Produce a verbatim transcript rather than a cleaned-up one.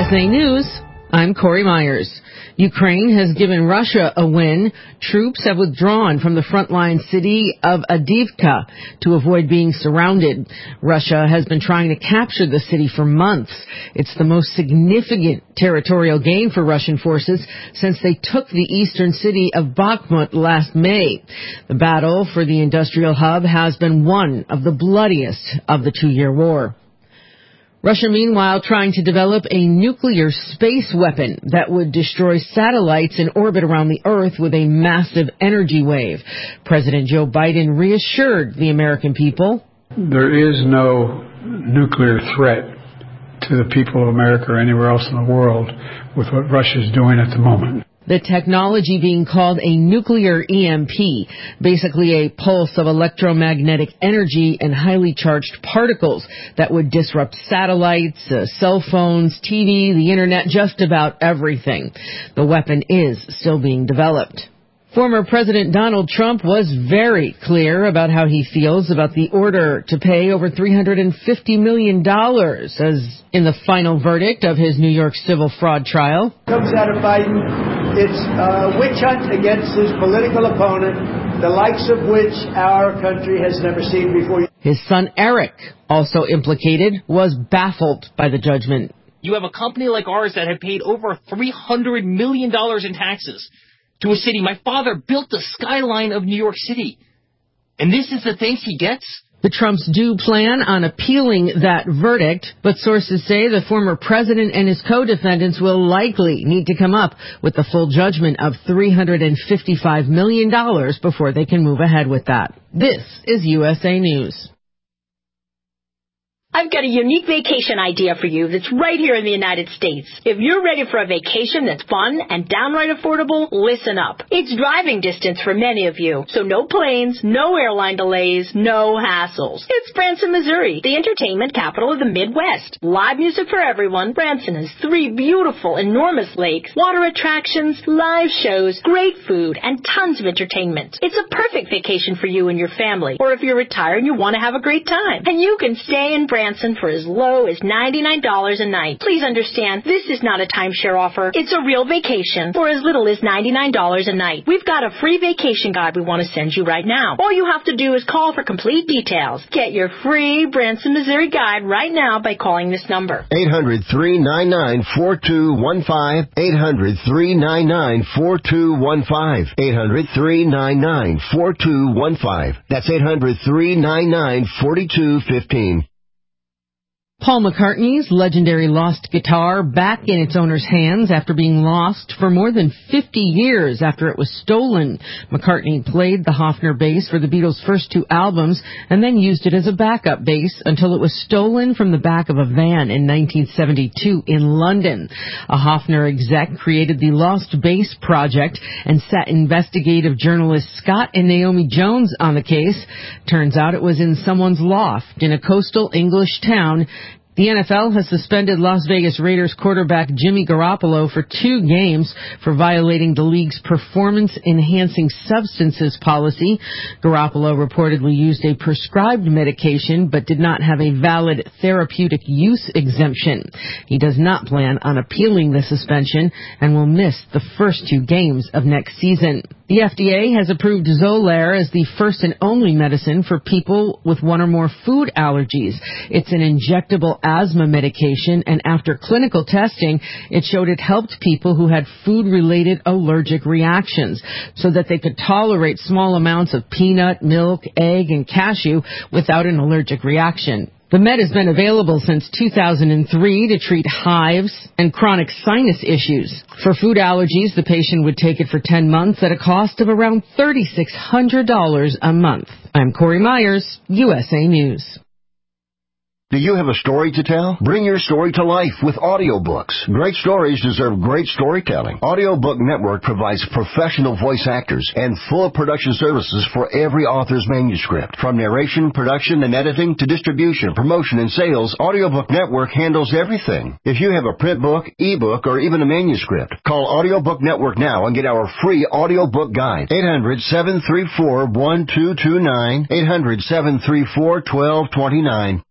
S A News, I'm Corey Myers. Ukraine has given Russia a win. Troops have withdrawn from the frontline city of Avdiivka to avoid being surrounded. Russia has been trying to capture the city for months. It's the most significant territorial gain for Russian forces since they took the eastern city of Bakhmut last May. The battle for the industrial hub has been one of the bloodiest of the two-year war. Russia, meanwhile, trying to develop a nuclear space weapon that would destroy satellites in orbit around the Earth with a massive energy wave. President Joe Biden reassured the American people. There is no nuclear threat to the people of America or anywhere else in the world with what Russia is doing at the moment. The technology being called a nuclear E M P, basically a pulse of electromagnetic energy and highly charged particles that would disrupt satellites, uh, cell phones, T V, the internet, just about everything. The weapon is still being developed. Former President Donald Trump was very clear about how he feels about the order to pay over three hundred fifty million dollars as in the final verdict of his New York civil fraud trial. Comes out of Biden. It's a witch hunt against his political opponent, the likes of which our country has never seen before. His son Eric, also implicated, was baffled by the judgment. You have a company like ours that had paid over three hundred million dollars in taxes to a city. My father built the skyline of New York City. And this is the things he gets? The Trumps do plan on appealing that verdict, but sources say the former president and his co-defendants will likely need to come up with the full judgment of three hundred fifty-five million dollars before they can move ahead with that. This is U S A News. I've got a unique vacation idea for you that's right here in the United States. If you're ready for a vacation that's fun and downright affordable, listen up. It's driving distance for many of you, so no planes, no airline delays, no hassles. It's Branson, Missouri, the entertainment capital of the Midwest. Live music for everyone. Branson has three beautiful, enormous lakes, water attractions, live shows, great food, and tons of entertainment. It's a perfect vacation for you and your family, or if you're retired and you want to have a great time. And you can stay in Branson for as low as ninety-nine dollars a night. Please understand, this is not a timeshare offer. It's a real vacation for as little as ninety-nine dollars a night. We've got a free vacation guide we want to send you right now. All you have to do is call for complete details. Get your free Branson, Missouri guide right now by calling this number. eight hundred, three nine nine, four two one five. eight hundred, three nine nine, four two one five. eight hundred, three nine nine, four two one five. That's eight hundred, three nine nine, four two one five. Paul McCartney's legendary lost guitar back in its owner's hands after being lost for more than fifty years after it was stolen. McCartney played the Hofner bass for the Beatles' first two albums and then used it as a backup bass until it was stolen from the back of a van in nineteen seventy-two in London. A Hofner exec created the Lost Bass Project and set investigative journalists Scott and Naomi Jones on the case. Turns out it was in someone's loft in a coastal English town. The N F L has suspended Las Vegas Raiders quarterback Jimmy Garoppolo for two games for violating the league's performance-enhancing substances policy. Garoppolo reportedly used a prescribed medication but did not have a valid therapeutic use exemption. He does not plan on appealing the suspension and will miss the first two games of next season. The F D A has approved Xolair as the first and only medicine for people with one or more food allergies. It's an injectable asthma medication, and after clinical testing, it showed it helped people who had food-related allergic reactions so that they could tolerate small amounts of peanut, milk, egg, and cashew without an allergic reaction. The med has been available since two thousand three to treat hives and chronic sinus issues. For food allergies, the patient would take it for ten months at a cost of around three thousand six hundred dollars a month. I'm Corey Myers, U S A News. Do you have a story to tell? Bring your story to life with audiobooks. Great stories deserve great storytelling. Audiobook Network provides professional voice actors and full production services for every author's manuscript. From narration, production, and editing to distribution, promotion, and sales, Audiobook Network handles everything. If you have a print book, ebook, or even a manuscript, call Audiobook Network now and get our free audiobook guide. eight hundred, seven three four, one two two nine. eight hundred, seven three four, one two two nine.